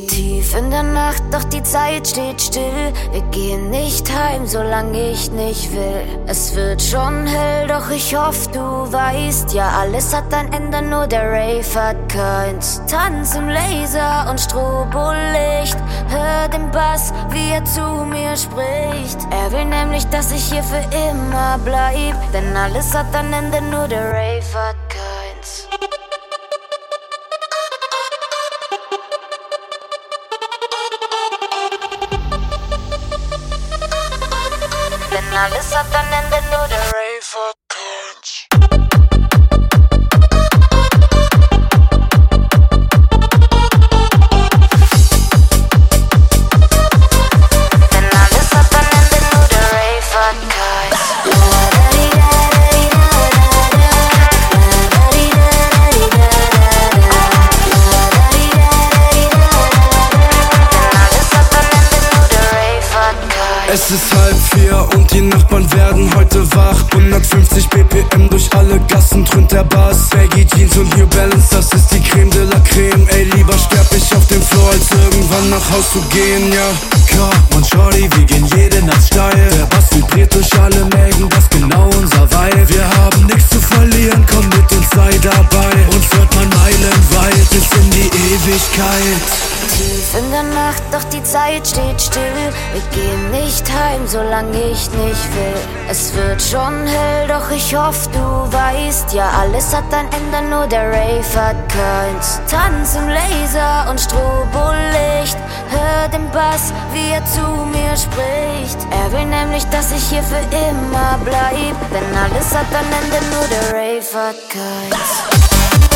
Tief in der Nacht, doch die Zeit steht still. Wir gehen nicht heim, solange ich nicht will. Es wird schon hell, doch ich hoffe, du weißt, ja, alles hat ein Ende, nur der Rave hat keins. Tanz im Laser und Strobolicht, hör den Bass, wie er zu mir spricht. Er will nämlich, dass ich hier für immer bleib, denn alles hat ein Ende, nur der Rave hat keins. Denn alles hat ein Ende, nur der Rave hat keins. Denn alles hat ein Ende, nur der Rave hat keins. Es ist 3:30 und die Nachbarn werden heute wach. 150 BPM durch alle Gassen dröhnt der Bass. Baggy Jeans und New Balance, das ist die Creme de la Creme. Ey, lieber sterb ich auf dem Floor, als irgendwann nach Haus zu gehen, ja. Komm und Shorty, wir gehen jede Nacht steil. Der Bass vibriert durch alle Mägen, das ist genau unser Vibe. Wir haben nichts zu verlieren, komm mit uns, sei dabei. Uns hört man meilenweit bis in die Ewigkeit. Tief in der Nacht, doch die Zeit steht still. Wir gehen nicht heim, solange ich nicht will. Es wird schon hell, doch ich hoffe, du weißt, ja, alles hat ein Ende, nur der Rave hat keins. Tanz im Laser und Strobolicht, hör den Bass, wie er zu mir spricht. Er will nämlich, dass ich hier für immer bleib, denn alles hat ein Ende, nur der Rave hat keins.